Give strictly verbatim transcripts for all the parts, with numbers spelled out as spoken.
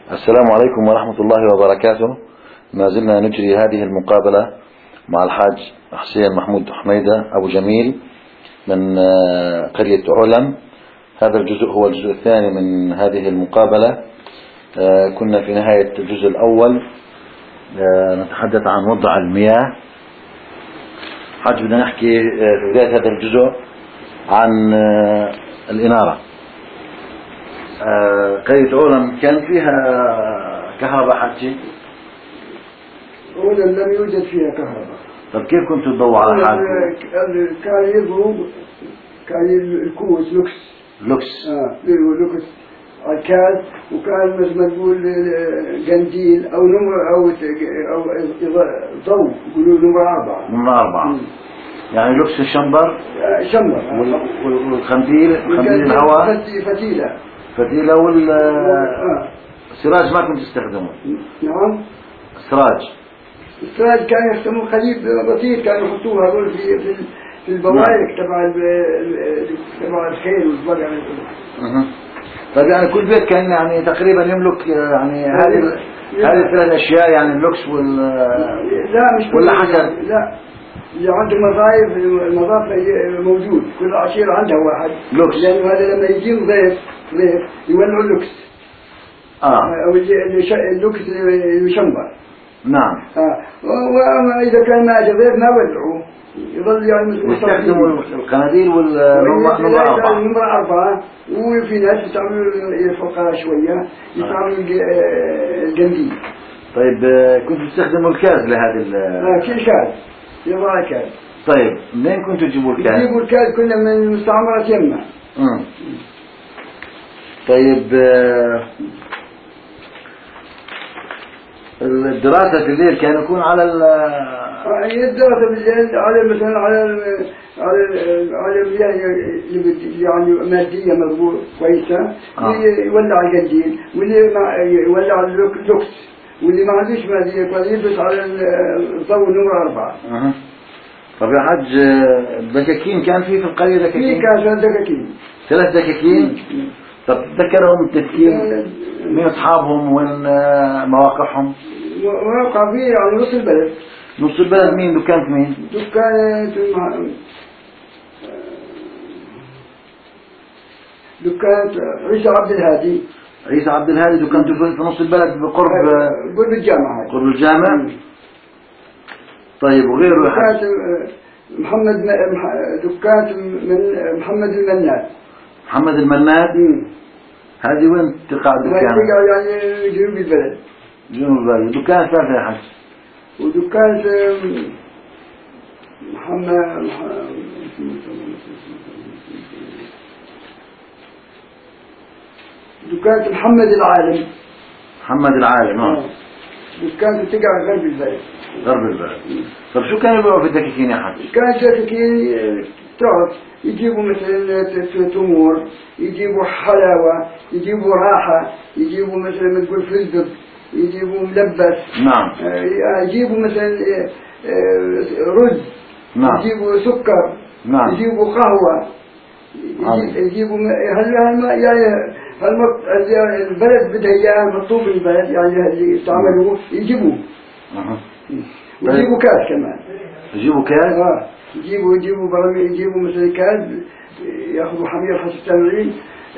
السلام عليكم ورحمة الله وبركاته. ما زلنا نجري هذه المقابلة مع الحاج حسين محمود حميدة أبو جميل من قرية علم. هذا الجزء هو الجزء الثاني من هذه المقابلة. كنا في نهاية الجزء الأول نتحدث عن وضع المياه. حاج بدنا نحكي في بداية هذا الجزء عن الإنارة. قرية علم كان فيها كهرباء حجي؟ أولا لم يوجد فيها كهرباء. طب كيف كنتوا تضووا على حالكم؟ كان يضرب كان الكوس لوكس لوكس اه لوكس الكاز، وكان مثل ما تقول قنديل او نمر او او ضوء يقولوا نمر أربعة. نمرة أربعة م. يعني لوكس الشمبر شمبر والخنديل خنديل الهواء فتيلة فتيلة والسراج ما كنت تستخدمه؟ نعم السراج السراج كان يستخدموا خليب بسيط، كانوا يحطوها هذول في في في البوايك تبع تبع الخيل والبقر. اها طيب يعني كل بيت كان يعني تقريبا يملك يعني هذه هذه الثلاث اشياء، يعني اللوكس وال لا مش ولا حسب؟ لا اللي عنده مضايف المضاف موجود، كل عشيرة عندها واحد لوكس، لأنه هذا لما يجي ضيف ضيف يولعوا اللوكس اه او اللوكس يشمبر. نعم اه واذا كان ما اجى ضيف ما ولعوا، يظل يعني يستخدموا القناديل والنمرة أربعة. النمرة أربعة، وفي ناس يستعملوا فوقها شوية يستعملوا القنديل. طيب كنتوا تستخدموا الكاز لهذه ال اه في كاز يضع الكاز. طيب منين كنتوا تجيبوا الكاز؟ يجيبوا الكاز كنا من مستعمرة يمة. امم طيب الدراسة في الليل كان يكون على ال الدراسة بالليل على مثلا على ال على ال على المياه يعني مادية مضبوط كويسة. آه. يولع القنديل، واللي يولع اللوكس، واللي ما عندوش مادية كويسة يلبس على الضوء نمرة أربعة. أه. طب يا حاج دكاكين كان في في القرية دكاكين؟ في كان ثلاث دكاكين. ثلاث دكاكين؟ طب تذكرهم التدكين؟ مين أصحابهم وين مواقعهم؟ مواقع في يعني نص البلد. نص البلد مين؟ دكانة مين؟ دكانة دكانة عيسى عبد الهادي. عيسى عبد الهادي دكانته في نص البلد بقرب قرب الجامعة. قرب الجامع. طيب وغيره؟ دكانة محمد دكانة من محمد المناد. محمد المناد؟ هذه وين تقع الدكان؟ تقع يعني جنوب البلد. جنوب البلد. دكان ثالثة يا حاج؟ ودكان محمد دكان محمد العالم. محمد العالم اه. دكان تقع غرب البلد. غرب البلد. طب شو كانوا يبيعوا في الدكاكين يا حاج؟ كانت الدكاكين تعرف يجيبوا مثلا تمور، يجيبوا حلاوة، يجيبوا راحة، يجيبوا مثلا تقول فستق، يجيبوا ملبس. نعم. يجيبوا مثلا رز. نعم. يجيبوا سكر. نعم. يجيبوا قهوة. يجيبوا هل هل البلد بدها اياه مطلوب البلد يعني اللي يستعملوه يجيبوه. اها. ويجيبوا كاس كمان. يجيبوا كاس؟ اه يجيبوا يجيبوا برامج، يجيبوا مثلا كاس ياخذوا حمير حسب التمرين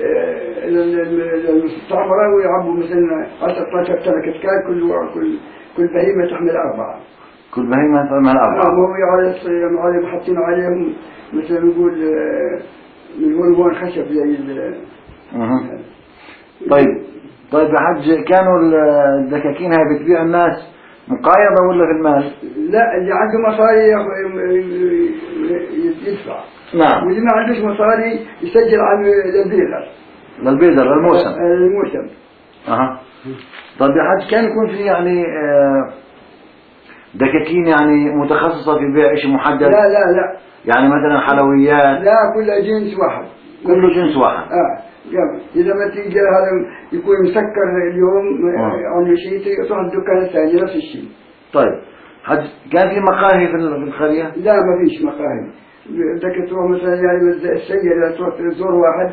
للمستعمرة ويعبوا مثلا عشرة اثناشر تركة كاس، كل كل كل بهيمة تحمل أربعة. كل بهيمة تحمل أربعة. اه وهو على على حاطين عليهم مثلا نقول من هون هون خشب زي ال. اها. طيب طيب يا حج كانوا الدكاكين هاي بتبيع الناس مقايضة ولا في المال؟ لا اللي عنده مصاري يدفع. نعم. واللي ما عندوش مصاري يسجل على البيزر. للبيزر للموسم. الموسم. اها. طيب يا حج كان يكون في يعني دكاكين يعني متخصصة في بيع شيء محدد؟ لا لا لا. يعني مثلا حلويات؟ لا كل جنس واحد. كله جنس واحد. اه جميل. إذا ما تيجي هذا يكون مسكر اليوم عن شيء تروح الدكان الثاني نفس الشيء. طيب حج كان في مقاهي في القرية؟ لا ما فيش مقاهي. بدك تروح مثلا يعني السيارة تروح تزور واحد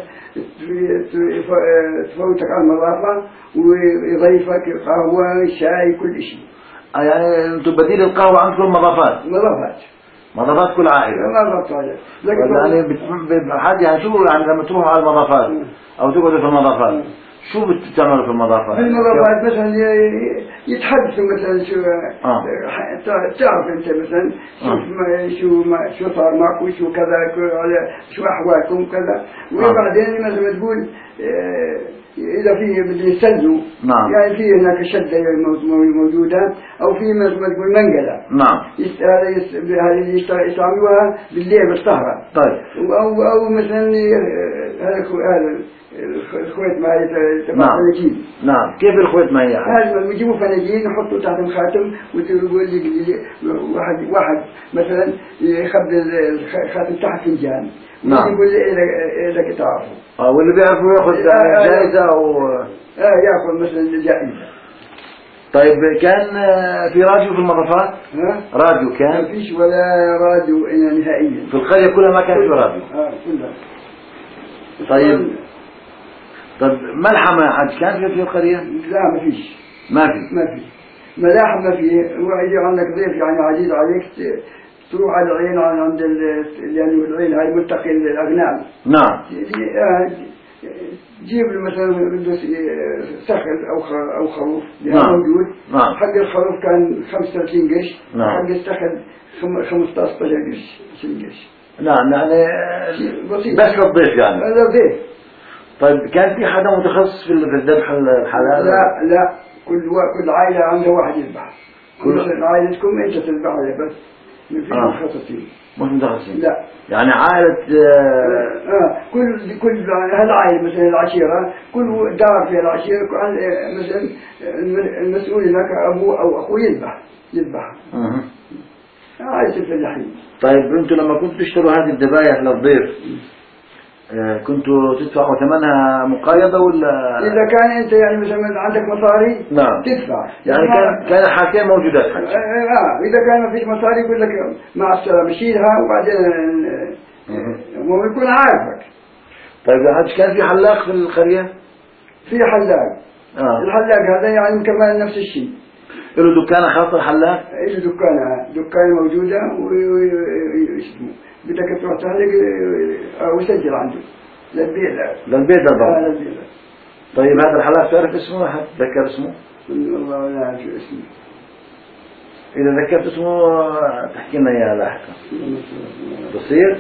تفوتك على المضافة ويضيفك قهوة شاي كل شيء. آه يعني أنتم بديل القهوة عندكم مضافات؟ مضافات. مضافات كل عائلة. مضافات عائلة. يعني بحاجة يعني شو يعني لما تروحوا على المضافات أو تقعدوا في المضافات شو بتعملوا في المضافات؟ في المضافات مثلا يتحدثوا مثلا شو آه. تعرف أنت مثلا شوف ما شو ما شو صار معك وشو كذا على شو أحوالكم كذا وبعدين مثلا تقول إذا في بدي يستنزوا نعم. يعني في هناك شدة موجودة أو في مثلا تقول منقلة نعم. هذه يستعملوها بالليل بالسهرة. طيب. أو أو مثلا هذا الخويت معي تبع فناجين. نعم. كيف الخويت معي؟ هذا يجيبوا فناجين يحطوا تحت الخاتم وتقول لي واحد واحد مثلا يخبي الخاتم تحت فنجان. نعم. يقول لي إذا إذا تعرفوا. آه واللي بيعرفوا يأخذ جائزة أو. آه يأخذ مثلا جائزة. طيب كان في راديو في المضافات؟ ها؟ راديو كان؟ ما فيش ولا راديو نهائيا. في القرية كلها ما كان في راديو. آه كلها. طيب. طيب ملحمة يا حاج كان في في القرية؟ لا ما فيش. ما في. ما في. ملاحم ما في. ويجي عندك ضيف يعني عزيز عليك تروح على العين عند يعني العين هاي ملتقي الأغنام. نعم. جيب له مثلا سخل أو أو خروف. نعم. موجود. نعم. حق الخروف كان خمسة وثلاثين قرش. نعم. حق السخل خمسة عشر قرش. عشرين قرش. نعم يعني بس للضيف يعني. للضيف. طيب كان في حدا متخصص في الذبح الحلال؟ لا لا كل كل عائلة عندها واحد يذبح. كل عائلتكم أنت تذبح عليه بس. ما في متخصصين. مش متخصصين. لا. يعني عائلة آه آه كل كل هالعائلة مثلا العشيرة كل دار في العشيرة مثلا المسؤول هناك أبوه أو أخوه يذبح يذبح. أه. عائلة الفلاحين. طيب أنتوا لما كنتوا تشتروا هذه الذبائح للضيف آه كنتوا تدفعوا ثمنها مقايضة ولا؟ إذا كان أنت يعني مثلا عندك مصاري. نعم. تدفع. يعني كان كان الحاجتين موجودات حاجة. آه إذا كان ما فيش مصاري يقول لك مع السلامة شيلها وبعدين هو يكون عارفك. طيب يا حاج كان في حلاق في القرية؟ في حلاق. آه. الحلاق هذا يعني كمان نفس الشيء. له دكانة خاصة الحلاق؟ له دكانة دكانة موجودة ويسمو بدك تروح تحلق أو يسجل عنده للبيت. للبيت هذا. آه للبيت. طيب هذا الحلاق تعرف اسمه؟ أحد ذكر اسمه؟ والله لا أعرف اسمه. إذا ذكرت اسمه تحكي لنا إياه لاحقا. بصير؟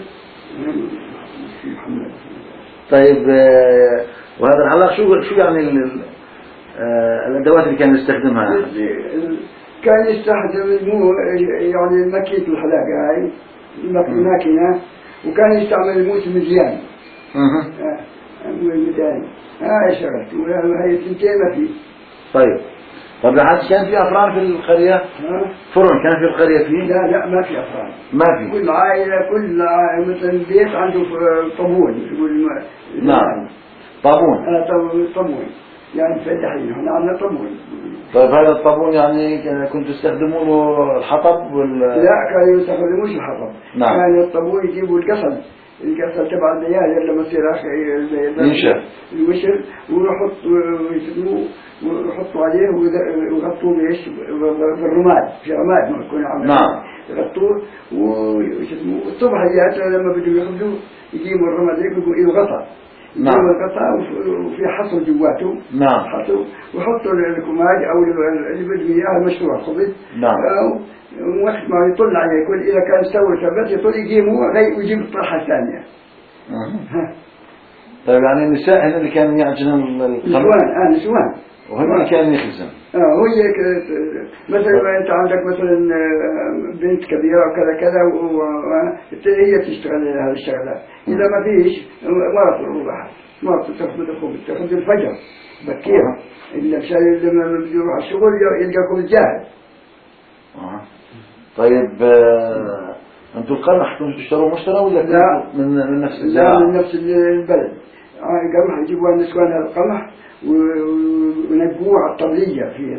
طيب وهذا الحلاق شو شو يعني الأدوات اللي كان يستخدمها؟ كان يستخدم مو يعني الماكينة الحلاقة هاي الماكينة وكان يستعمل الموس المزيان. اها. المزيان. هاي شغلته وهي سنتين ما في. طيب. طب لحد كان في أفران في القرية؟ فرن كان في القرية فيه؟ لا لا ما في أفران. ما في. كل عائلة كل عائلة مثلا بيت عنده طابون يقول. نعم. طابون. آه طابون. يعني فلاحين احنا عندنا طابون. طيب هذا الطابون يعني كنتوا تستخدمونه الحطب ولا؟ لا كانوا يستخدموش الحطب. نعم. كان الطابون يجيبوا القصب. القصب تبع الدياجة لما يصير ينشف. الوشر ويحط ويسموه ويحطوا عليه ويغطوه بإيش بالرماد في رماد ما يكون عامل. نعم. يغطوه ويسموه الصبح جاءت لما بدهم يخبزوا يجيبوا الرماد يجيبوا الغطا. نعم. الغطاء وفي حصل جواته. نعم. حصل ويحطوا الكماج أو اللي بدهم إياه المشروع خبز. نعم. وقت ما يطل عليه يقول إذا كان استوى ثبت يطل يجيبه ويجيب الطرحة الثانية. أه. طيب يعني النساء هن اللي كانوا يعجنون القمح؟ نسوان آه نسوان. وهم اللي كانوا يخزن. آه هو مثلا أنت عندك مثلا بنت كبيرة وكذا كذا وهي تشتغل هذه الشغلات. إذا ما فيش ما تروح ما تأخذ الخبز تأخذ الفجر بكيرة. إلا مشان لما بيروح على الشغل يلقى الخبز جاهز. آه. طيب آه أنتوا القمح كنتوا تشتروا مشترى ولا لا من من نفس الزراعة؟ لا من نفس البلد. قمح يجيبوا النسوان هذا القمح ونقوه على الطبلية في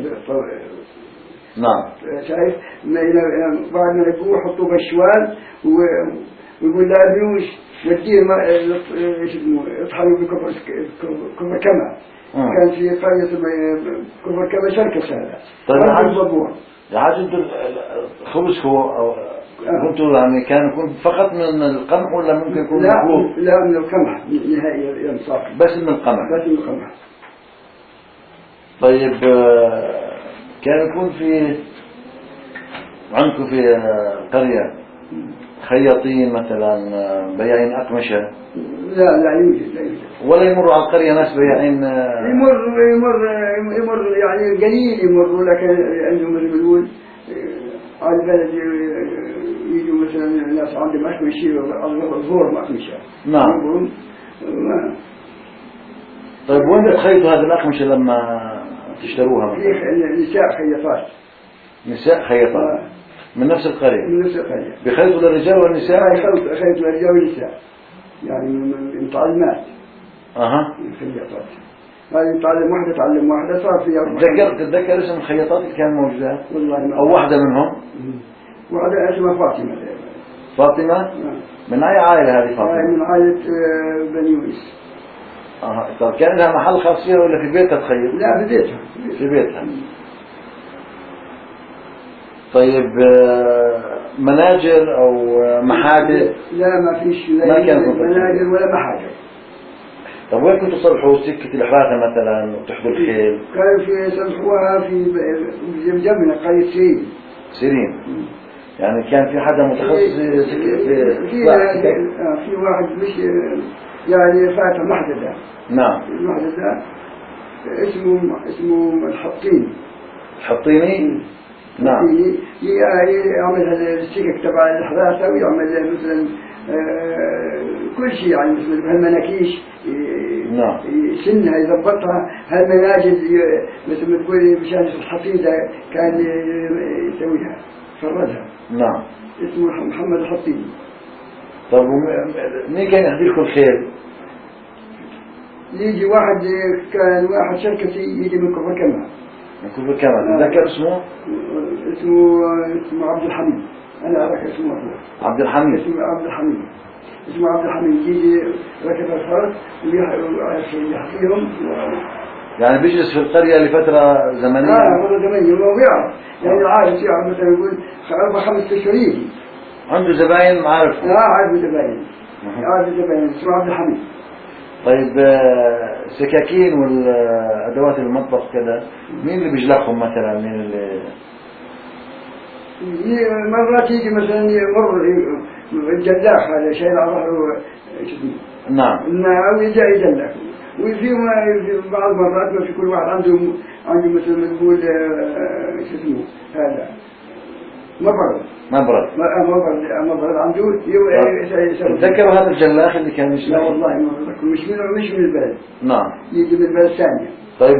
نعم. شايف بعد ما نقوه يحطوه بالشوال ويقول لا بيوش وديه ما ايش اسمه اطحنوا بكفر كفر كما كان في قرية كفر كما شركة هذا. طيب يا حاج انتوا خبزكم او كنتوا يعني كان يكون فقط من القمح ولا ممكن يكون لا مخبوط؟ لا من القمح نهائي ينصاف بس من القمح. بس من القمح. طيب كان يكون في عندكم في قرية خياطين مثلا بياعين أقمشة؟ لا لا يوجد لا يوجد. ولا يمروا على القرية ناس بياعين؟ يمر يمر يمر يعني قليل يمروا، لكن عندهم مثل ما نقول على البلد يجوا مثلا الناس عندهم أقمشة الظهور ما أقمشة. نعم. طيب وين تخيطوا هذه الأقمشة لما تشتروها؟ في نساء خياطات. نساء خياطات من نفس القرية؟ من نفس القرية. بيخيطوا للرجال والنساء؟ يخيطوا يخيطوا للرجال والنساء يعني من متعلمات. أها. خياطات. هذه تعلم واحدة تعلم واحدة صار في أربعة. تذكر تتذكر اسم الخياطات اللي كانوا موجودات؟ والله ما. أو واحدة منهم؟ واحدة اسمها فاطمة. فاطمة؟ نعم. من أي عائلة هذه فاطمة؟ من عائلة بني يونس. أها. طب كان لها محل خاص فيها ولا في بيتها تخيط؟ لا في بيتها. في بيتها. طيب مناجر أو محاجر؟ لا ما فيش لا ما كان مناجر ولا محاجر. طب وين كنتوا تصلحوا سكة الحراثة مثلا وتحدوا الخيل؟ كانوا في يصلحوها في جنبنا قرية سيرين. سيرين. يعني كان في حدا متخصص في في في, في واحد مش يعني فاتح محدثة. نعم. المحدثة اسمه اسمه الحطيني. الحطيني؟ نعم. يعمل السكك تبع الحراثة ويعمل مثلا كل شيء يعني مثل هالمناكيش. نعم. سنها يضبطها، هالمناجد مثل ما تقول مشان الحطيدة كان يسويها فرزها. نعم. اسمه محمد الحطيني. طب مين كان يهدي لكم الخيل؟ يجي واحد كان واحد شركتي يجي من كفر كما. من كفر كما. تذكر اسمه؟ اسمه اسمه عبد الحميد. أنا أذكر اسمه عبد الحميد. اسمه عبد الحميد. اسمه عبد الحميد يجي ركب الفرس ويحكيهم. يعني بيجلس في القرية لفترة زمنية؟ آه فترة زمنية ما بيعرف يعني عارف يعرف مثلا يقول أربع خمس أشهر يجي. عنده زباين عارف؟ لا عارف زباين. عارف زباين اسمه عبد الحميد. طيب سكاكين والأدوات المطبخ كذا مين اللي بيجلقهم مثلا؟ مين اللي مرات يجي مثلا يمر الجلاخ هذا شيء على ظهره. نعم. أو يجي يجلخ. وفي ما بعض مرات ما في كل واحد عنده عنده مثل ما نقول شو اسمه هذا مبرد. مبرد. مبرد مبرد عنده. تذكروا هذا الجلاخ اللي كان يشتغل؟ لا والله ما أتذكر. مش من مش من البلد. نعم. يجي من البلد الثانية. طيب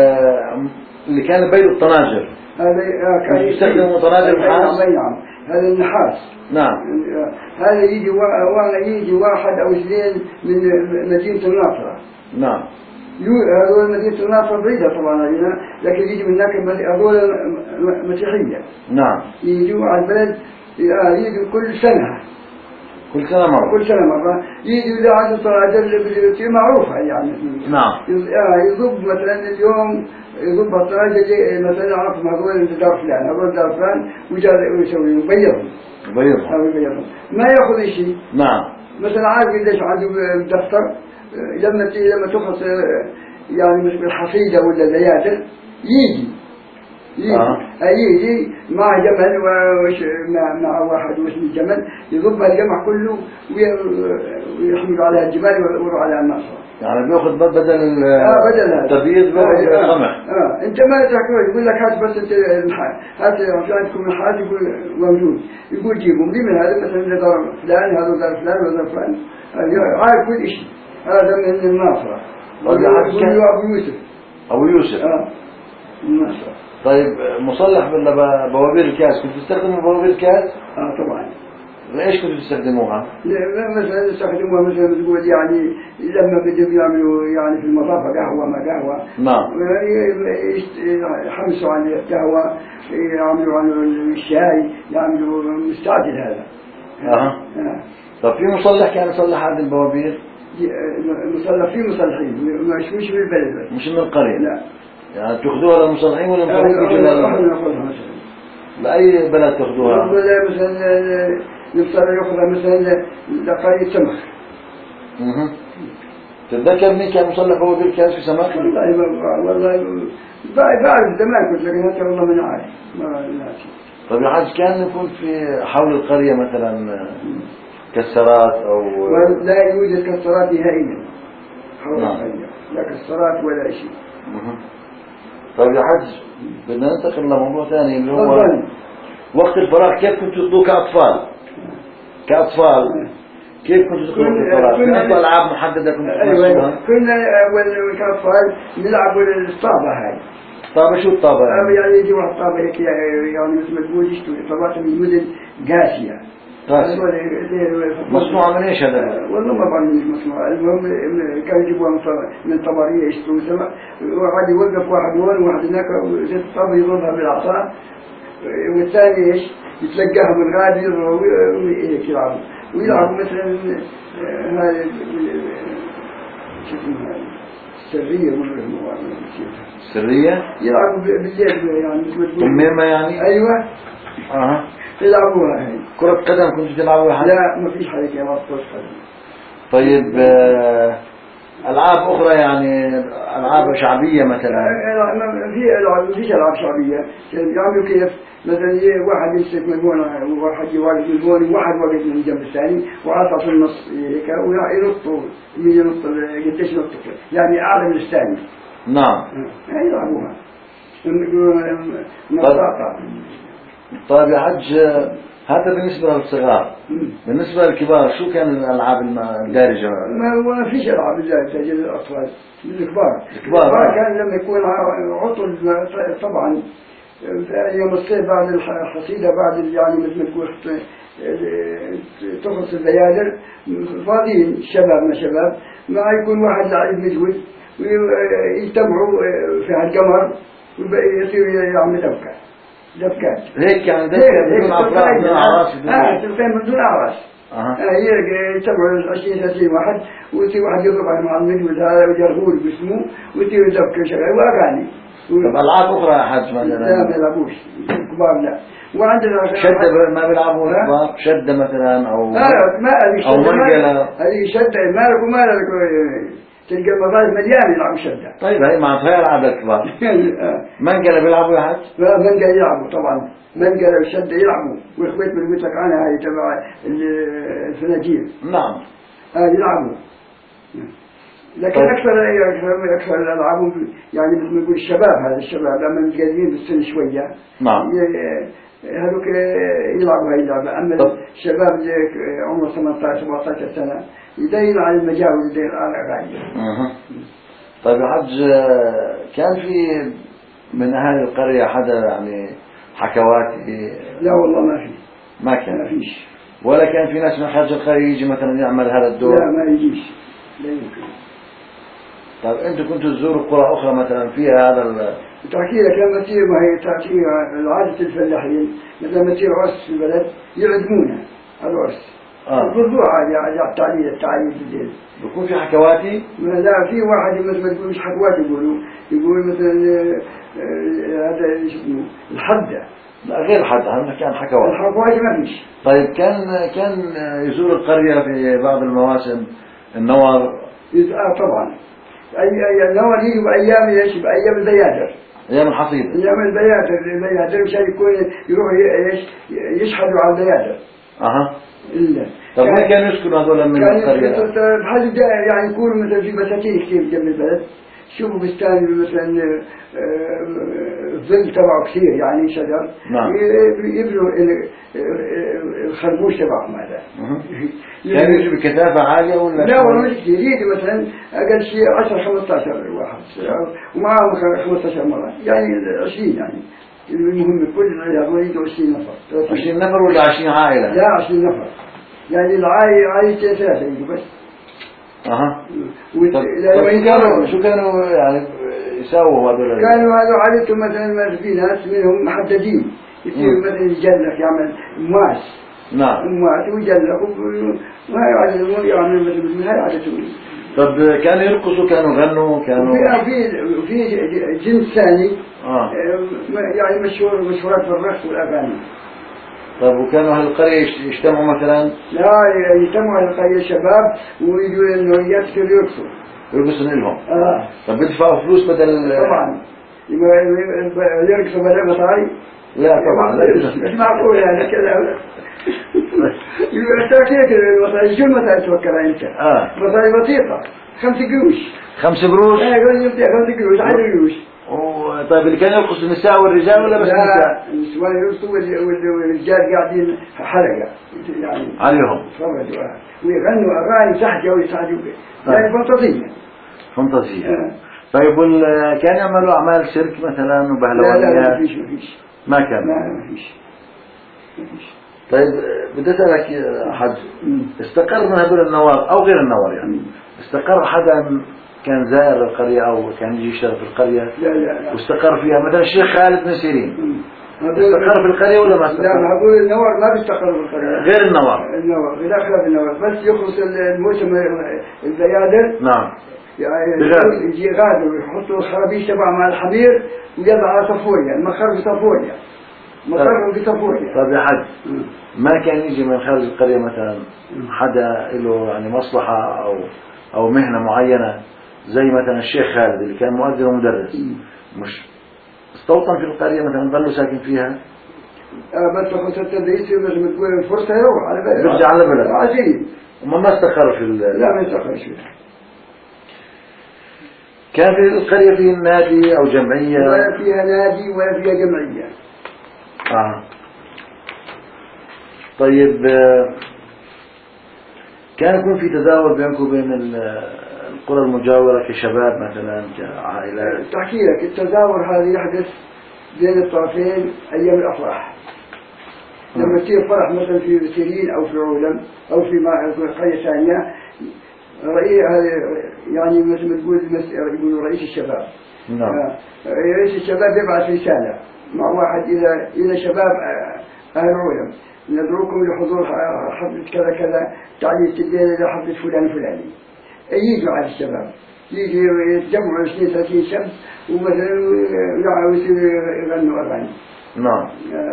اللي كان بيد الطناجر هذا كان يستخدموا طناجر نحاس؟ نعم. هذا النحاس. نعم. هذا يجي وانا يجي واحد او اثنين من مدينة الناصرة. نعم. هذول مدينة الناصرة بعيدة طبعا هنا، لكن يجي من هناك هذول مسيحية. نعم. يجوا على البلد يجوا كل سنة. كل سنة مرة. كل سنة مرة يجوا إذا عندهم طناجر معروفة يعني. نعم. يضب مثلا اليوم يضب الطناجر مثلا عرفهم هذول من دار فلان هذول دار فلان وجاء ويسوي يبيضهم. يبيضهم. أو يبيضهم. ما يأخذ شيء. نعم. مثلا عارف قديش عنده دفتر لما لما تخلص يعني مش بالحصيدة ولا البياتر يجي. يجي آه. يجي مع جمل وش مع, مع واحد واسمه الجمل يضب الجمع كله ويحمل على الجبال ويروح على الناصرة. يعني بياخذ بدل آه التبييض بياخذ القمح. اه انت ما تحكي يقول لك هات بس انت هات عشانكم الحاج يقول موجود يقول جيبوا لي من هذا مثلا دار فلان هذا دار فلان وهذا فلان عارف كل شيء. هذا من الناصرة. أبو يوسف. أبو يوسف. آه. الناصرة. طيب مصلح ولا بوابير الكاس كنتوا تستخدموا بوابير الكاس؟ اه طبعا. ليش كنتوا تستخدموها؟ مثلا يستخدموها مثلا تقول يعني لما بدهم يعملوا يعني في المطافة قهوة ما قهوة. نعم. يحمسوا عن القهوة يعملوا عن الشاي يعملوا مستعجل هذا. أها. آه. طب في مصلح كان يصلح هذه البوابير؟ مصلح فيه مصلحين مش مش بالبلد بس. مش من القرية؟ لا. يعني تأخذوها للمصلحين ولا المصلحين يجوا لأي بلد تأخذوها؟ مثلا نفترض يأخذها مثلا لقرية سمخ. اها. تتذكر مين كان مصلح بوابير كان في سمخ؟ والله والله بعرف زمان كنت لكن هسه والله ما عارف ما ناسي. طيب يا حاج كان يكون في حول القرية مثلا كسرات أو لا يوجد كسرات نهائيا حول القرية لا كسرات ولا شيء. طيب يا حج بدنا ننتقل لموضوع ثاني اللي هو وقت الفراغ كيف كنتوا تقضوا كأطفال؟ كأطفال كيف كنتوا تقضوا وقت الفراغ؟ في أطفال ألعاب محددة كنتوا تمارسوها؟ كنا أول كأطفال نلعبوا الطابة هاي. طابة شو الطابة يعني؟ يعني يجي واحد طابة هيك يعني مثل ما تقول يشتري طابات من مدن قاسية. قاسية. مصنوعة من إيش هذا؟ والله ما بعرف مش مصنوعة، المهم كانوا يجيبوها من طبرية يشتروا سمك، وقعد يوقف واحد هون وواحد هناك والطابة يضربها بالعصا، والثاني إيش يتلقاها من غادي وهيك يلعبوا، ويلعبوا مثلا هاي شو اسمها السرية ولا سرية؟ يلعبوا بالليل يعني مثل ما تقول تميمة يعني؟ أيوة. أها. يلعبوها هاي. كرة قدم كنتوا تلعبوا حاجة؟ لا ما فيش حاجة يا مصر. طيب ألعاب أخرى يعني ألعاب شعبية مثلا؟ في ألعاب ما فيش ألعاب شعبية يعملوا كيف مثلا واحد يمسك من هون وواحد يواقف من هون وواحد واقف من الجنب الثاني وعصا في النص هيك وينطوا ينط قديش نط يعني أعلى من الثاني. نعم. هاي يلعبوها. نطاطا. طيب يا حج هذا بالنسبة للصغار. بالنسبة للكبار شو كان الألعاب الدارجة؟ ما فيش ألعاب دارجة للأطفال للكبار. الكبار كان لما يكون عطل طبعا يوم الصيف بعد الحصيدة بعد يعني مثل ما تقول تخلص البيادر فاضيين شبابنا شباب ما يكون واحد لعيب مجهود ويجتمعوا في هالقمر ويصيروا يعملوا دبكة دبكات هيك يعني دبكة بدون أفراح بدون أعراس اه دبكة من دون أعراس. أها. هي يجتمعوا عشرين ثلاثين واحد ويصير واحد يضرب مع المجهود هذا ويجربوه باسمه ويصيروا دبكة شغال وأغاني. طب ألعاب أخرى يا حج مثلا؟ لا ما يلعبوش الكبار لا. وعندنا شدة ما بيلعبوا الكبار شدة مثلا أو لا ما أو منقلة. هذه شدة ما لك وما لك تلقى المضايق مليان يلعبوا شدة. طيب هي معناتها ألعاب الكبار. منقلة بيلعبوا يا حج؟ لا منقلة يلعبوا طبعا منقلة وشدة يلعبوا والخويت من قلت لك عنها هاي تبع الفناجيل. نعم. آه يلعبوا. لكن طيب. أكثر أكثر أكثر الألعاب يعني مثل ما نقول الشباب هذا الشباب لما متقدمين بالسن شوية. نعم. هذوك يلعبوا هاي اللعبة أما طيب. الشباب اللي عمره ثمانية عشر سبعة عشر سنة يدين على المجاوز يدين على الأغاني. أها. طيب يا حج كان في من أهل القرية حدا يعني حكوات؟ لا والله ما في. ما كان. ما فيش. ولا كان في ناس من خارج القرية يجي مثلا يعمل هذا الدور؟ لا ما يجيش. لا يمكن. طيب أنتوا كنتوا تزوروا قرى أخرى مثلا فيها هذا ال تحكي لك لما تصير ما هي تحكي عادة الفلاحين لما تصير عرس في البلد يعدمونه العرس. آه. يفرضوه عادي على التعليل التعليل بالليل. بيكون في حكواتي؟ لا في واحد مثل ما تقول مش حكواتي يقولوا يقول مثلا هذا ايش اسمه الحدة. لا غير الحدة هذا كان حكواتي. الحكواتي ما فيش. طيب كان كان يزور القرية في بعض المواسم النور؟ آه طبعا. أي أي النور يجي بأيام ايش بأيام البيادر. أيام الحصيد. أيام البيادر البيادر مشان يكون يروح ايش يشحدوا على البيادر. أها. إلا. طب وين كانوا يسكنوا هذول من القرية؟ كان بحال يعني يكونوا مثلا في بساتين كثير جنب البلد. شوفوا بستان مثلا الظل تبعه كثير يعني شجر. نعم. يبنوا الخربوش تبعهم هذا. كانوا يجوا بكثافة عالية ولا؟ لا والله مش كثير يجي مثلا أقل شيء عشرة خمسة عشر واحد ومعهم خمسة عشر مرة يعني عشرين يعني. المهم كل العيال يجوا عشرين نفر. عشرين نفر ولا عشرين عائلة؟ لا عشرين نفر. يعني العائلة عائلتين ثلاثة يجوا بس. أها. طيب كانوا شو كانوا يعني يساووا هذول؟ كانوا هذول عادتهم مثلا في ناس منهم محددين يصير مثلا يجلك يعمل مواس نعم. أموات ويجلقوا وهاي عادة يعني مثل هاي عادة. طب كانوا يرقصوا كانوا يغنوا كانوا في في في جنس ثاني آه. يعني مشهور مشهورات بالرقص والأغاني. طب وكانوا أهل القرية يجتمعوا مثلا؟ لا يجتمعوا أهل القرية شباب ويجوا إنه يكسروا يرقصوا. يرقصوا لهم. آه. طب بيدفعوا فلوس بدل؟ طبعا. يرقصوا بدل مصاري؟ لا طبعا لا. مش معقول يعني كذا. يقول كيف المصاري شو المصاري توكلها أنت؟ آه. مصاري بسيطة خمس قروش. خمس قروش؟ إيه يقول يبدأ خمس قروش عشر قروش. طيب اللي كان يرقص النساء والرجال ولا بس النساء؟ لا النسوان يرقصوا والرجال قاعدين حلقة يعني عليهم. فرجوا ويغنوا أغاني سحجة ويسحجوا يعني فانتازية. فانتازية. آه. طيب كان يعملوا أعمال شرك مثلا وبهلوانيات؟ لا لا ما فيش ما فيش. ما كان؟ لا ما فيش. ما فيش. طيب بدي أسألك حد استقر من هذول النوار أو غير النوار يعني استقر حدا كان زائر القرية أو كان يجي يشتغل في القرية؟ لا لا لا. واستقر فيها مثلا الشيخ خالد بن سيرين استقر في القرية ولا ما استقر؟ لا هقول النوار ما بيستقر في القرية. غير النوار. النوار غير خلاف النوار بس يخلص الموسم البيادر. نعم. يعني يجي غادر ويحطوا الخرابيش تبع مع الحمير ويضع على صفوريا المخر في صفوريا مخر في صفوريا. طيب يا حد ما كان يجي من خارج القرية مثلا حدا له يعني مصلحة أو أو مهنة معينة زي مثلا الشيخ خالد اللي كان مؤذن ومدرس مش استوطن في القرية مثلا ظلوا ساكن فيها؟ آه بس خصوصا التدريس لازم تكون الفرصة يروح على بلد. بيرجع على بلد. عجيب. وما ما استقر في ال. لا ما استقر فيها. كان في القرية فيه نادي أو جمعية؟ ولا فيها نادي ولا فيها جمعية. آه. طيب كان يكون في تداول بينكم وبين القرى المجاورة كشباب مثلا كعائلات؟ تحكي لك التداول هذا يحدث بين الطرفين أيام الأفراح. لما تصير فرح مثلا في سيرين أو في علم أو في قرية ثانية رئيس يعني مثل ما تقول يقولوا رئيس الشباب. نعم. رئيس الشباب يبعث رسالة مع واحد إلى إلى شباب أهل علم ندعوكم لحضور حفلة كذا كذا تعليم الليلة إلى حفلة فلان فلاني. يجوا على الشباب يجي يتجمعوا اثنين ثلاثين شاب ومثلا يغنوا أغاني. نعم.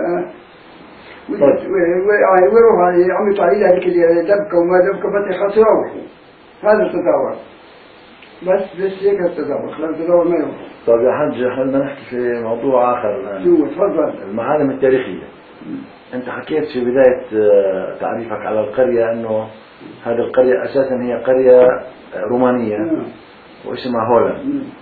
ويروح عليه عم تعليل هذيك اللي دبكة وما دبكة بس يخسروه. هذا التداول. بس بس هيك التداول خلال التداول ما يروح. طيب يا حاج خلينا نحكي في موضوع آخر الآن. شو تفضل. المعالم التاريخية. أنت حكيت في بداية تعريفك على القرية أنه هذه القرية أساسا هي قرية رومانية واسمها هولا.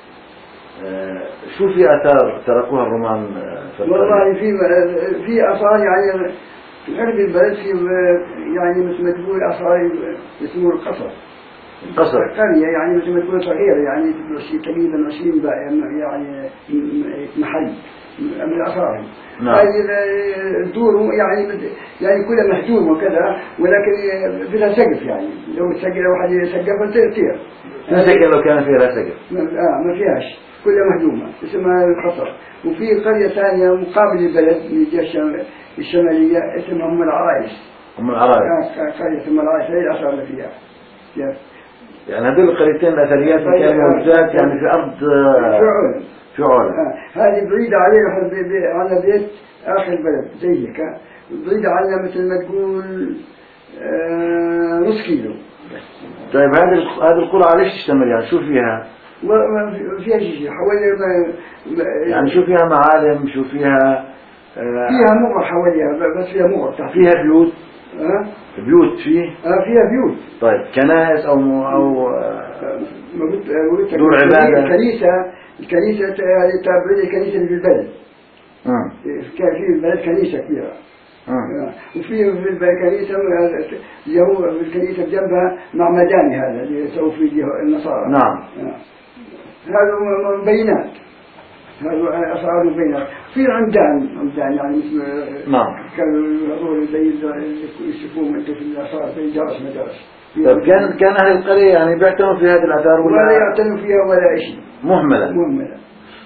شو في آثار تركوها الرومان في القرية؟ والله في في آثار يعني غرب البلد في يعني مثل ما تقول آثار يسموه القصر. قصر. قرية يعني مثل ما تقول صغيرة يعني تقريبا عشرين يعني محل من الآثار. نعم. الدور يعني يعني كلها مهدوم وكذا ولكن بلا سقف يعني لو سقف لو واحد يسقف تطير. سقف لو كان فيها سقف. آه ما فيهاش كلها مهدومة اسمها القصر. وفي قرية ثانية مقابل البلد من الجهة الشمالية اسمها أم العرايس. أم العرايس. آه قرية أم العرايس هي الآثار اللي فيها. يعني هذول القريتين الأثريات كانوا موجودات يعني في أرض فعول. فعول. آه. هذه بعيدة علينا على بيت آخر البلد زي هيك بعيدة عنا مثل ما تقول آه نص كيلو. طيب هذه هذه القرى ليش تشتمل يعني شو فيها؟ ما فيها شيء حوالي ما يعني شو فيها معالم شو فيها؟ آه فيها مغر حواليها بس فيها مغر تحت. فيها بيوت؟ آه بيوت فيه؟ آه فيها بيوت. طيب كنائس أو أو آه دور عبادة. الكنيسة الكنيسة هذه تابعة الكنيسة اللي في البلد. آه. كان في البلد كنيسة كبيرة. آه. وفي في الكنيسة اللي هو الكنيسة جنبها معمدان هذا اللي يسووا فيه النصارى. نعم. هذا مبينات. هذا أسعار مبينات. في عمدان عمدان يعني مثل. نعم. كانوا هذول زي يشوفوهم أنتم في الآثار زي جرس مدرس. طيب كان كان أهل القرية يعني بيعتنوا في هذه الآثار ولا؟ ولا يعتنوا فيها ولا شيء. مهملة. مهملة.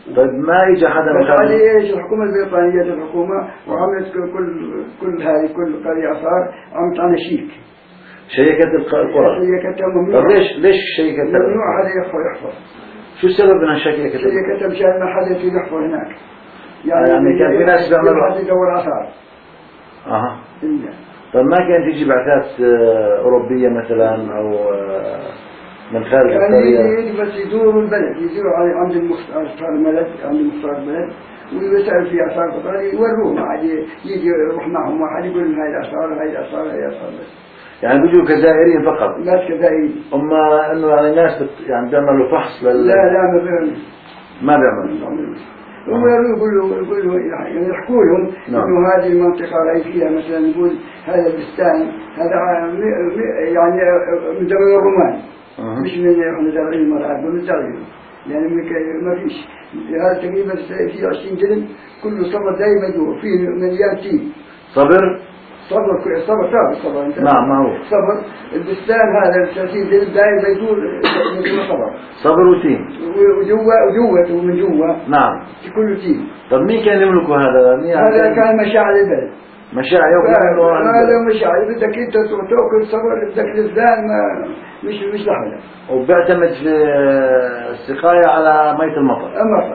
طيب ما يجي حدا بس من خارج؟ عليه ايش الحكومة البريطانية الحكومة وعملت كل كل, كل هذه كل قرية آثار عملت عنها شيك. شركة القرى. شركتها ممنوع. طيب ليش ليش شركة؟ ممنوع هذا يحفر يحفر. شو السبب من هالشركة؟ شركتها مشان ما حدا يصير يحفر هناك. يعني, يعني كان في ناس بيعملوا حد يدور آثار. اها. إلا. طيب ما كانت تيجي بعثات أوروبية مثلا أو من خارج القرية؟ يعني بس يدوروا البلد، يدوروا عند المختار البلد، عند المختار البلد، ويسأل في آثار قطار يوروهم عاد، يجي يروح معهم واحد يقول لهم هاي الآثار هاي الآثار هاي الآثار بس. يعني بيجوا كجزائريين فقط؟ ناس كجزائريين. أما إنه يعني ناس بت يعني بيعملوا فحص لل لا لا ما بيعملوا. ما بيعملوا. هو يقولوا يقولوا يعني يحكوا لهم إنه هذه المنطقة رأي فيها مثلا يقول هذا البستان هذا يعني من زمن الرومان أه. مش من احنا زارعين مرات من زارعين يعني ما فيش هذا تقريبا في عشرين دلم كله صبر دائما يدور فيه مليان تين. صبر؟ صبر صبر صبر صبر انت. نعم معروف. صبر البستان هذا ثلاثين دلم دائما يدور يدور صبر. صبر وتين. وجوا وجوته ومن جوا. نعم. كله تين. طب مين كان يملكه هذا؟ هذا كان مشاعر البلد. مشاعر يوم هذا مشاعر بدك انت تاكل صبر بدك الزان ما مش مش لحظة. وبيعتمد في السقاية على مية المطر. المطر.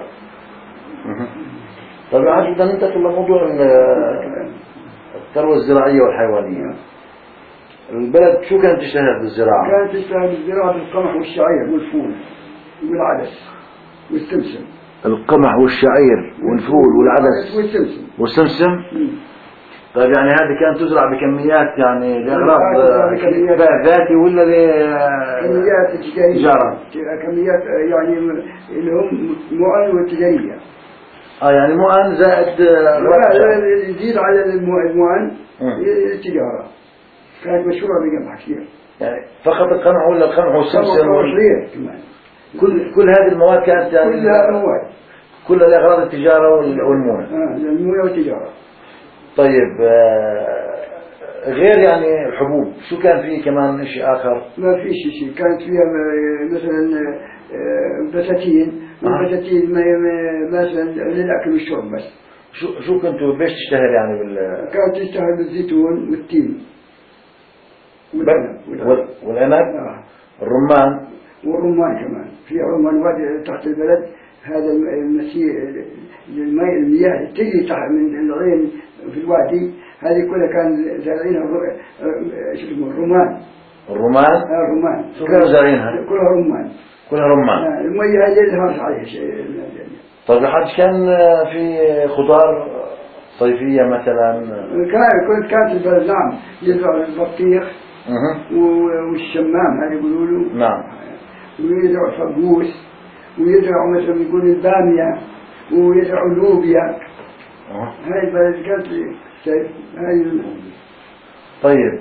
طيب عاد بدنا ننتقل لموضوع الثروة الزراعية والحيوانية. البلد شو كانت تشتهر بالزراعة؟ كانت تشتهر بالزراعة بالقمح والشعير والفول والعدس والسمسم. القمح والشعير والفول والعدس والسمسم. والسمسم. طيب يعني هذه كانت تزرع بكميات يعني لأغراض ذاتي ولا كميات تجارة؟ كميات يعني اللي هم مؤن والتجارية. اه يعني مؤن زائد لا يزيد على المؤن التجارة. كانت مشهورة بقمح كثير. يعني فقط القمح ولا القمح والسمسم والشعير كمان. كل كل هذه المواد كانت يعني كلها مواد. كلها لأغراض التجارة والمويه. اه المويه والتجارة. طيب غير يعني الحبوب شو كان فيه كمان شيء آخر؟ ما في شيء كانت فيها مثلا بساتين والبساتين مثلا للأكل والشرب بس. شو شو كنتوا بيش تشتهر يعني بال؟ كانت تشتهر بالزيتون والتين والعنب والعنب آه. الرمان والرمان كمان في رمان وادي تحت البلد هذا المسيح الماء المياه تجي تحت من العين في الوادي هذه كلها كان زارعينها شو اسمه الرمان. الرمان؟ آه الرمان. شو كانوا زارعينها؟ كلها رمان. كلها رمان. آه المياه هذه لها عليها شيء. طيب حد كان في خضار صيفية مثلا؟ كان كنت كانت البلد نعم يزرعوا البطيخ والشمام هذا يقولوا له. نعم. ويزرعوا فقوس ويزرعوا مثلا يقولوا البامية ويزرعوا اللوبيا. أه. هاي البلد كانت هاي. طيب.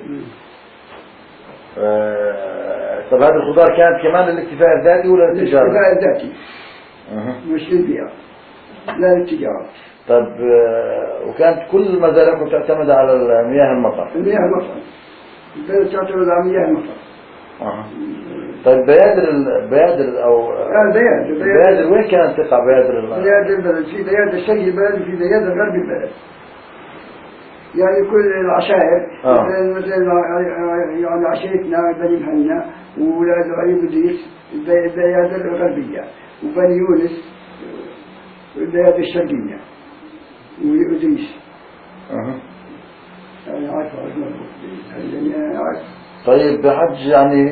آه... طب هذا الخضار كانت كمان للاكتفاء الذاتي ولا للتجارة؟ للاكتفاء الذاتي. أه. مش للبيع لا للتجارة. طب آه... وكانت كل مزارعكم تعتمد على المياه المطر؟ المياه المطر. البلد تعتمد على مياه المطر. أه. طيب بيادر ال... بيادر او آه بيادر بيادر وين كانت تقع بيادر ال... بيادر البلد في بيادر شرق البلد وفي بيادر غرب البلد. يعني كل العشائر آه. مثلا يعني عشيرتنا بني مهنا وولاد علي بديس البيادر الغربية وبني يونس البيادر الشرقية وإدريس. أه. يعني عارف عارف. طيب حج يعني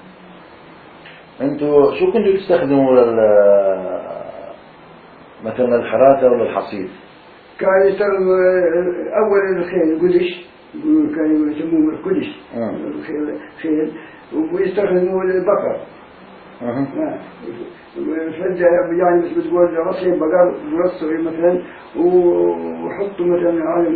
انتوا شو كنتوا تستخدموا لل مثلا الحراثة ولا الحصيد؟ كان يستخدم أول الخيل قدش كانوا يسموه القدش الخيل خيل ويستخدموا البقر. أه. فجأة يعني بس بتقول رصي بقر برصه مثلا وحطوا مثلا على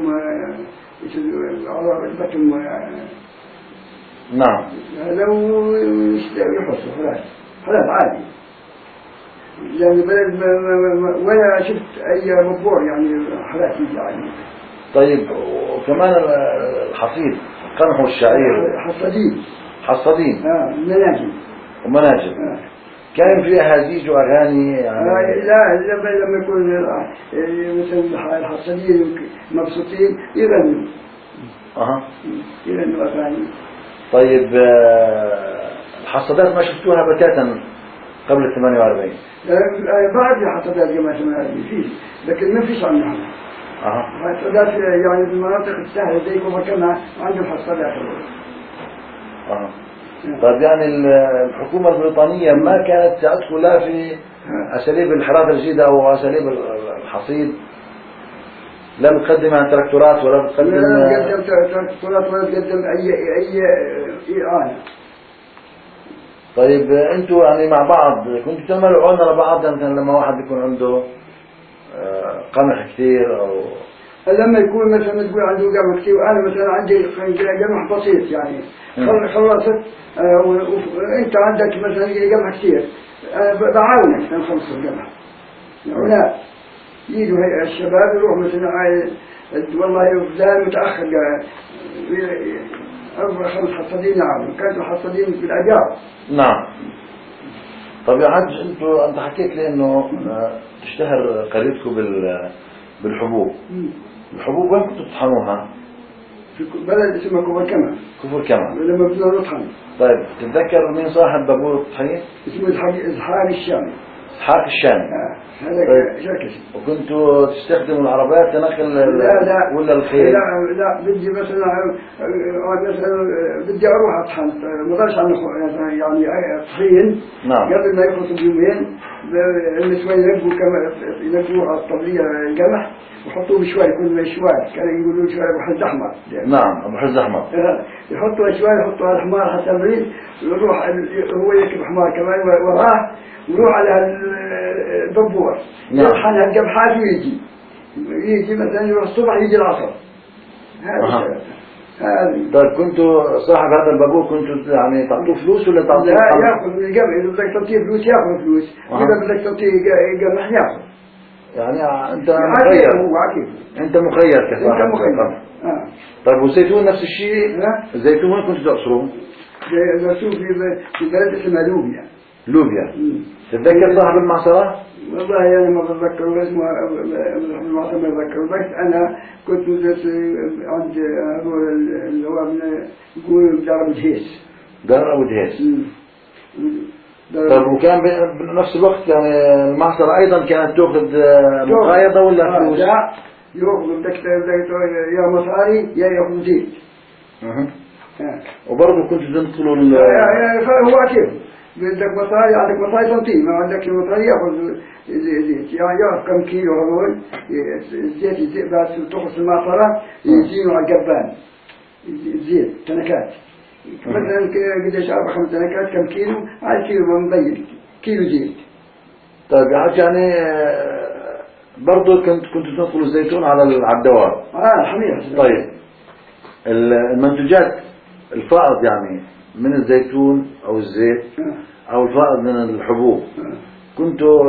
على البطن. نعم. لو يحصوا خلاص خلاص عادي. يعني بلد ولا شفت أي مطبوع يعني حالات يجي عادي. طيب وكمان الحصيد القمح والشعير حصادين. حصادين. آه مناجم. ومناجم. آه. كان في أهازيج وأغاني يعني؟ آه لا لما لما يكون مثلا الحصادين مبسوطين يغنوا. أها. يغنوا أغاني. طيب الحصادات ما شفتوها بتاتا قبل ثمانية وأربعين؟ بعد الحصادات جماعة ثمانية وأربعين فيه، لكن ما فيش عنها. أها. الحصادات يعني في المناطق السهلة زي كوباكما عندهم حصادات. أها. طيب يعني الحكومة البريطانية ما كانت تدخل لا في أساليب الحراثة الجيدة أو أساليب الحصيد، لا بتقدم عن تراكتورات ولا بتقدم لا بتقدم تراكتورات ولا بتقدم أي أي إعانة. طيب أنتوا يعني مع بعض كنتوا تعملوا عونة لبعض مثلا لما واحد يكون عنده قمح كثير أو لما يكون مثلا تقول عنده قمح كثير وأنا مثلا عندي قمح بسيط يعني خلصت آه وانت عندك مثلا قمح كثير انا آه بعاونك نخلص القمح. لا يجوا الشباب يروح مثلا والله فلان متاخر اربع خمس حصادين نعم كانوا حصادين بالاجار. نعم. طب يا حاج انتوا انت حكيت لي انه تشتهر قريتكم بال بالحبوب. الحبوب وين كنتوا تطحنوها؟ في بلد اسمه كفر كما. كفر كما. لما بدنا نطحن. طيب تتذكر مين صاحب بابور الطحين؟ اسمه إسحاق الشامي. إسحاق الشامي. آه. هذا طيب. شركة. وكنتوا تستخدموا العربات تنقل لا لا ولا الخيل؟ لا لا بدي مثلا مثلا بدي اروح اطحن ما اقدرش عن يعني طحين. نعم. قبل ما يخلصوا بيومين النسوان ينقوا كما ينقوا على الطبلية القمح ويحطوه بشوي يكون شوال كانوا يقولوا شوي ابو حز احمر. نعم ابو حز احمر. يحطوا شوي يحطوا على الحمار حتى الريد ويروح هو يركب حمار كمان وراه ويروح على الدبور يطحن هالقمحات ويجي يجي مثلا يروح الصبح يجي العصر. هذا هذا. طيب كنتوا صاحب هذا البابور كنتوا يعني تعطوه فلوس ولا تعطوه؟ لا ياخذ من القمح اذا بدك تعطيه فلوس ياخذ فلوس اذا بدك تعطيه قمح ياخذ. يعني انت مخير. هو عكيف. انت مخير كصاحب. انت مخير. آه. طيب والزيتون نفس الشيء؟ الزيتون وين كنتوا تقصروه؟ درسوه في في بلد اسمها لوبيا. لوبيا. تتذكر صاحب المعصرة؟ والله يعني ما بتذكر اسمه المعصرة ما بتذكر بس أنا كنت مدرس عند هذول اللي هو يقولوا دار أبو دهيس. دار أبو دهيس. طيب وكان بنفس الوقت يعني المعصرة أيضا كانت تأخذ مقايضة ولا فلوس؟ لا يأخذ بدك يا مصاري يا يأخذ زيت. أها. وبرضه كنت تنقلوا ال هو كيف بدك مصاري عندك مصاري تنطيه ما عندك مصاري ياخذ زيت يعني ياخذ كم كيلو هذول الزيت يزيد بس تخص المعصرة يزينوا على الجبان زيت تنكات مثلا قديش أربع خمس تنكات كم كيلو على كيلو ما مضيق كيلو زيت. طيب يعني برضه كنت كنت تنقلوا الزيتون على على الدواب. اه حمير. طيب المنتجات الفائض يعني من الزيتون أو الزيت أو الفائض من الحبوب كنتوا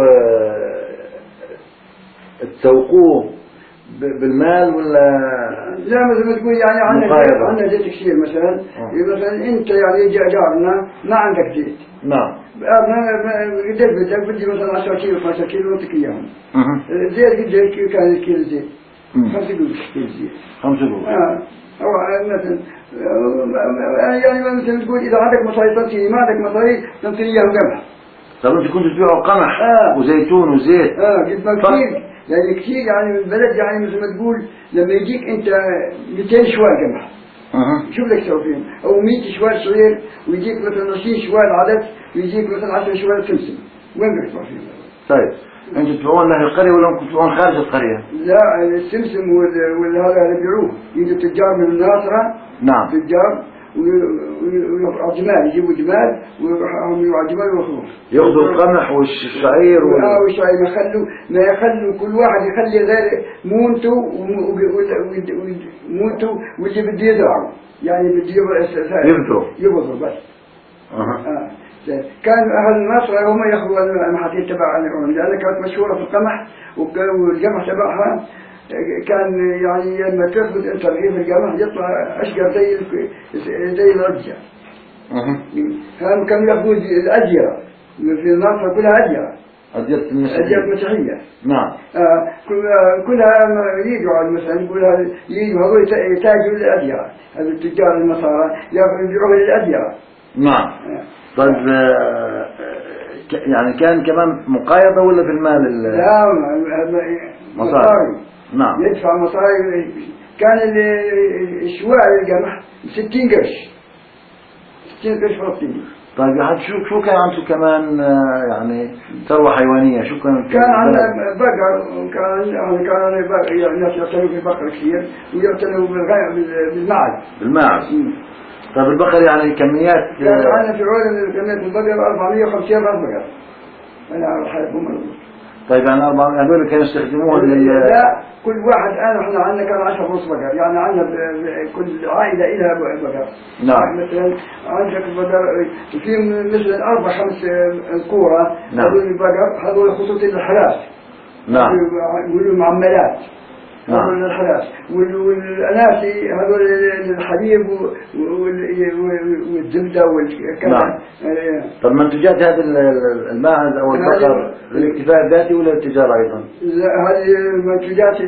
تسوقوه بالمال ولا؟ لا مثل ما تقول يعني عندنا عندنا زيت كثير مثلا مثلا أنت يعني يجي أجارنا ما عندك زيت. نعم. قديش بدك بدي مثلا عشرة كيلو خمسة كيلو نعطيك إياهم. الزيت قديش كان الكيلو زيت؟ خمسة قروش كيلو زيت. خمسة قروش. آه. أو مثلا يعني مثلا تقول إذا عندك مصاري تنطيني ما عندك مصاري تنطيني إياهم قمح. طب أنت كنت تبيعوا قمح آه. وزيتون وزيت. آه قد ما كثير يعني كثير يعني البلد يعني مثل ما تقول لما يجيك أنت مئتين شوال قمح. أه. شو بدك تسوي فيهم؟ أو مئة شوال صغير ويجيك مثلا عشرين شوال عدد ويجيك مثلا عشرة شوال سمسم وين بدك تروح فيهم؟ طيب أنتوا تبيعون له القرية ولا كنتوا تبيعون خارج القرية؟ لا السمسم والهذا اللي بيعوه يجوا تجار من الناصرة. نعم. تجار ويروحوا جمال يجيبوا جمال ويروحوا يروحوا جمال ويخلوه. ياخذوا القمح والشعير وال آه والشعير ما يخلوا ما يخلوا كل واحد يخلي غير مونته ومونته واللي بده يزرعه يعني بده يبذروا يبذروا بس. أه. آه. كان أهل النصر هم يأخذوا المحاصيل تبع لأنها كانت مشهورة في القمح والقمح تبعها كان يعني لما تثبت انت رغيف القمح يطلع اشقر زي زي الرجة. اها. هم كانوا ياخذوا الأجيرة في المنطقة كلها أديرة. أديرة أديرة المسيحية. مسيحية. نعم. آه كل- كلها يجوا على مثلا يقولها يجوا هذول يتاجروا للأديرة، هذول التجار النصارى يبيعوها للأديرة. نعم. آه. طيب آه، ك- يعني كان كمان مقايضة ولا في المال ال- لا ما- ما- مصاري. مصاري. نعم. يدفع مصاري. كان ال- الشواء القمح ستين قرش، ستين قرش فلسطيني. طيب يا حاج، شو شو كان عندكم كمان آه، يعني ثروة حيوانية؟ شو كان كان عندنا بقر، وكان يعني كان عندنا بقر، يعني الناس يعتنوا بالبقر كثير ويعتنوا بالغنم بال- بالماعز. بالماعز. مم. طيب البقر يعني كميات كان آه، عندنا في عولة كمية البقر أربعمية وخمسين راس بقر. أنا حلفهم مربوط. طيب يعني أربعة هذول كانوا يستخدموها لل لا كل واحد أنا إحنا عندنا كان عشرة رؤوس بقر، يعني عندنا ب- ب- كل عائلة إلها بقر. نعم. مثلا عندك بقر في مثلا أربع خمس قورة. نعم. هذول البقر هذول خصوصا الحراس. نعم. يقولوا معملات. نعم. هذول الحراس وال- والأناسي هذول الحليب وال- وال- والزبدة والكذا. نعم. آه، طب منتجات هذا ال- ال- الماعز أو البقر هذه- للاكتفاء الذاتي ولا للتجارة أيضا؟ لا، هذه المنتجات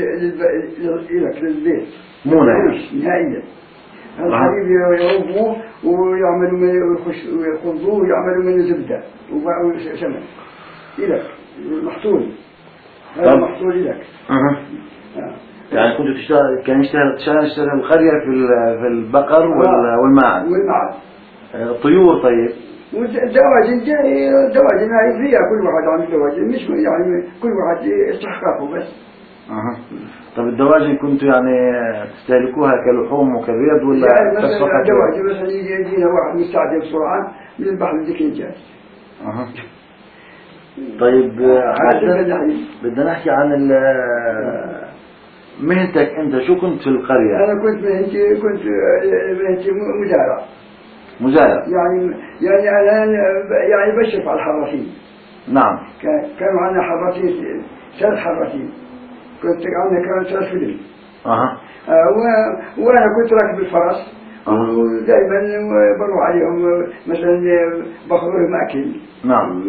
لك للبيت. مو نهائي. مش نهائيا. الحليب يربوه ويعملوا منه ويخش- ويخضوه ويعملوا منه زبدة وسمن. إلك محصول. هذا طب. محصول لك. أها. آه. يعني كنتوا تشتغل، كان يشتغل تشتغل يشتغل القرية في ال- في البقر وال- والماعز. والمعز. آه، طيور. طيب والدواجن جاي دواجن هاي فيها كل واحد عنده دواجن، مش يعني كل واحد استحقاقه بس. أها. طب الدواجن كنتوا يعني تستهلكوها كلحوم وكبيض ولا يعني بس مثلا فقط؟ دواجن مثلا يجي يجينا واحد مستعجل بسرعة من البحر بدك جاهز. أها. طيب آه، هذا عادة الحليب. بدنا نحكي عن ال- مهنتك أنت، شو كنت في القرية؟ أنا كنت مهنتي كنت مهنتي مزارع. مزارع. يعني يعني أنا يعني بشرف على الحراسين. نعم. كان كانوا عندنا حراسين، ثلاث حراسين. كنت عندنا كمان ثلاث فدن. أها. آه، و- وأنا كنت راكب الفرس آه. ودائما بروح عليهم مثلا باخذ لهم أكل. نعم.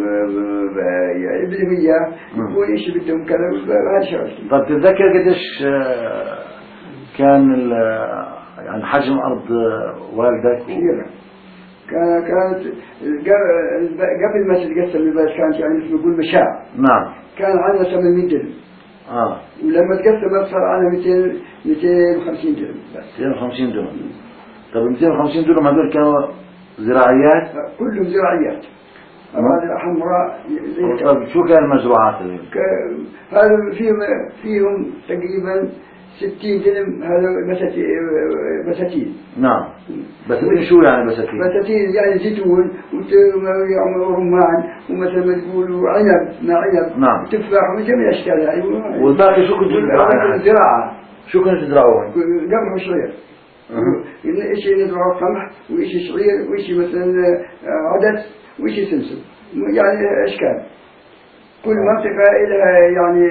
يبني وياه مم. يقول إيش بدهم كذا هذا شغلتي. طب تتذكر قديش آه، كان ال- يعني حجم أرض آه، والدك؟ كثيرة. كان كانت قبل قبل ما تتقسم البلد كانت يعني مثل ما نقول مشاع. نعم. كان عندنا ثمانمية درهم. آه. ولما تقسمت صار عندنا مئتين مئتين وخمسين درهم بس. مئتين وخمسين درهم. طب مئتين وخمسين درهم هذول كانوا زراعيات؟ كلهم زراعيات. أراضي حمراء زي كذا. طب شو كان المزروعات اللي؟ ك- هذا فيهم فيهم تقريبا ستين دنم هذا بساتين بساتين. نعم. بساتين شو يعني بساتين؟ بساتين يعني زيتون ويعملوا رمان ومثل ما تقولوا عنب ما عنب. نعم. تفاح وجميع الأشكال يعني. والباقي شو كنتوا تزرعوا؟ زراعة. شو كنتوا تزرعوه؟ قمح وشعير. أها. إشي نزرعه قمح وإشي شعير وإشي مثلا عدس وإشي سمسم، يعني أشكال. كل منطقة لها يعني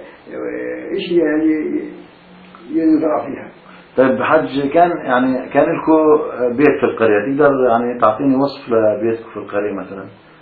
إشي يعني ينزرع فيها. طيب حج، كان يعني كان لكم بيت في القرية، تقدر يعني تعطيني وصف لبيتكم في القرية مثلا؟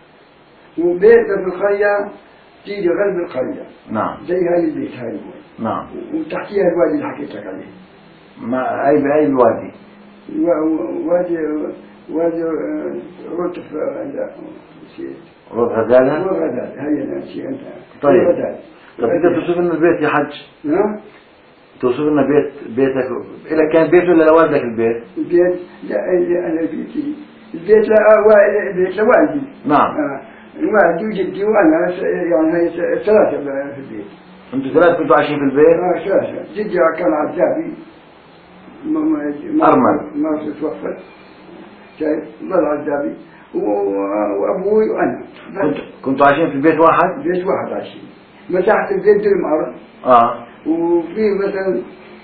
وبيتنا في القرية تيجي غرب القرية. نعم. زي هاي البيت هاي. نعم. وتحتيها الوادي اللي حكيت لك عليه. ما أي بأي وادي؟ و- وادي وادي آه، رتف آه، لا نسيت. رود غزالة؟ وغداد هي أنا نسيت أنت. طيب. وغداد. طب تقدر توصف لنا البيت يا حج؟ نعم. توصف لنا بيت بيتك، إذا كان بيت ولا لوالدك البيت؟ البيت لا اللي أنا بيتي البيت لا وا- البيت لوالدي. نعم. آه. والدي وجدي وأنا س- يعني هي س- ثلاثة في البيت. أنتوا ثلاث كنتوا عايشين في البيت؟ آه ثلاثة. جدي كان عزابي. م- م- أرمل. ما توفت. شايف ظل عزابي و- وأبوي وأنا. كنت كنتوا عايشين في بيت واحد؟ بيت واحد عايشين. مساحة البيت درم أرض. آه. وفي مثلا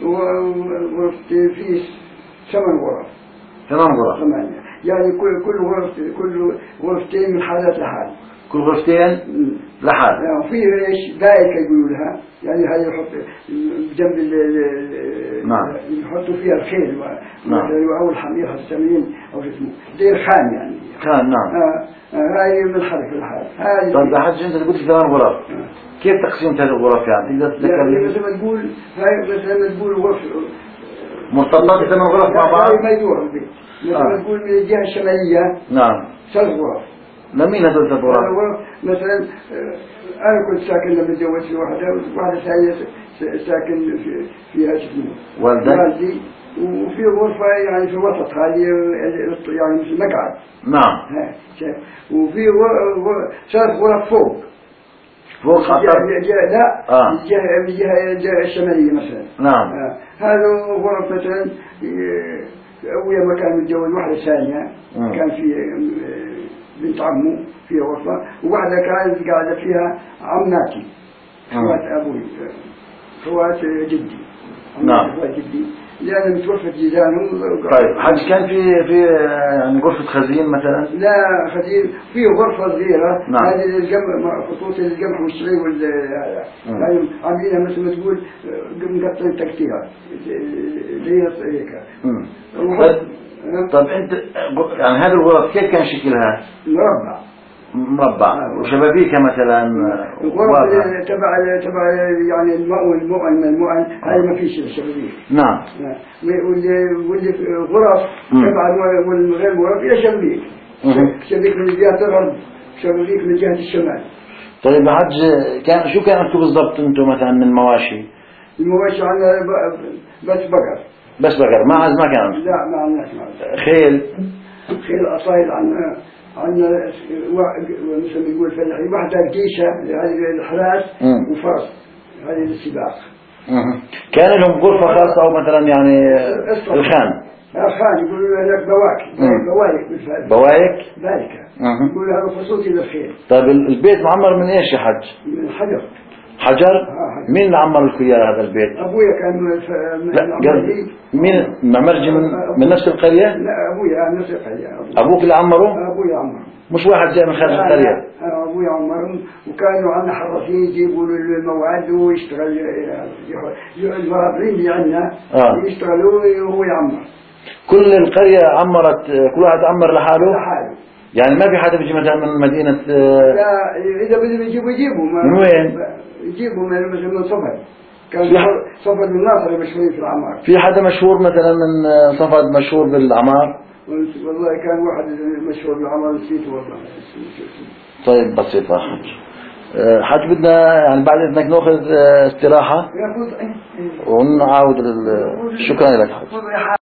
و- وفي في ثمان غرف. ثمان غرف. ثمانية. يعني كل كل غرف كل غرفتين من حالات لحال. كل غرفتين لحال. يعني في ايش بايكة يقولوا لها، يعني هذه يحط جنب ال- ال- نعم. يحطوا فيها الخيل نعم. أو الحمير السمين أو شو اسمه دير خان يعني. خان نعم. آه هاي من حرف الحال. هاي. طيب يا حاج أنت قلت ثمان غرف. آه. كيف تقسيم هذه الغرف يعني؟ تقدر تذكر يعني لي؟ مثل ما تقول هاي مثل ما تقول غرف. مرتبطات ثمان غرف مع بعض؟ هاي ما يدور البيت. مثل ما تقول من الجهة الشمالية. نعم. ثلاث غرف. لمين هذول ثلاث غرف؟ مثلا أنا كنت ساكن لما تزوجت في واحدة واحدة ثانية ساكن في فيها اسمه والدك؟ والدي وفي غرفة يعني في الوسط هذه يعني مثل مقعد. نعم. وفي ثلاث غرف فوق. فوق حتى؟ لا. آه. الجهة الجهة الشمالية مثلا. نعم. آه. هذا غرف مثلا أول ما كان متجوز واحدة ثانية م. كان في بنت عمه في غرفة وواحدة كانت قاعدة فيها عماتي خوات أبوي خوات جدي. نعم. خوات جدي لأن متوفت جيرانهم. طيب حج كان في في يعني غرفة خزين مثلا؟ لا خزين في غرفة صغيرة. نعم. هذه الجمع خطوط الجمع والشري وال يعني عاملينها مثل ما تقول مقطعين تكتيرات زي هيك. طيب انت يعني هذه الغرف كيف كان شكلها؟ مربع. مربع. آه. وشبابيكها مثلا الغرف تبع تبع يعني المؤن المؤن المؤن هاي ما فيش شبابيك. نعم. واللي واللي غرف تبع والغير غرف فيها شبابيك. شبابيك من جهة الغرب شبابيك من جهة الشمال. طيب يا حج كان شو كان انتم بالضبط انتم مثلا من المواشي؟ المواشي عندنا بس بقر. بس بقر ما عز ما كان؟ لا ما عندناش. خيل؟ خيل أصايل عندنا عندنا مثل ما يقول فلاحي واحدة قيشة هذه الحراس وفرس هذه السباق. كان لهم غرفة خاصة أو مثلا يعني الخان؟ الخان يقولوا لك بواك بوايك بالفعل. بوايك؟ ذلك. يقولوا هذا خصوصي للخيل. طيب البيت معمر من إيش يا حج؟ من حجر. حجر؟ آه مين اللي عمر لكم إياه هذا البيت؟ أبويا كان من لا مين معمرجي من, من نفس القرية؟ لا أبويا من نفس القرية. أبوك اللي عمره؟ أبويا عمره. مش واحد جاي من خارج القرية؟ أبويا عمرهم وكانوا عندنا حراسين يجيبوا له الموعد ويشتغل المرابرين اللي عندنا آه. يشتغلوا وهو يعمر. كل القرية عمرت كل واحد عمر لحاله؟ لحاله. يعني ما في حدا بيجي مثلا من مدينة؟ لا إذا بدهم يجيبوا يجيبوا. من وين؟ يجيبوا من مثل من صفد. كان صفد الناصري مشهور في العمار. في حدا مشهور مثلا من صفد مشهور بالعمار؟ والله كان واحد مشهور بالعمار نسيته والله. طيب بسيطة حج. حج بدنا يعني بعد إذنك نأخذ استراحة ونعاود. شكرا لك حج.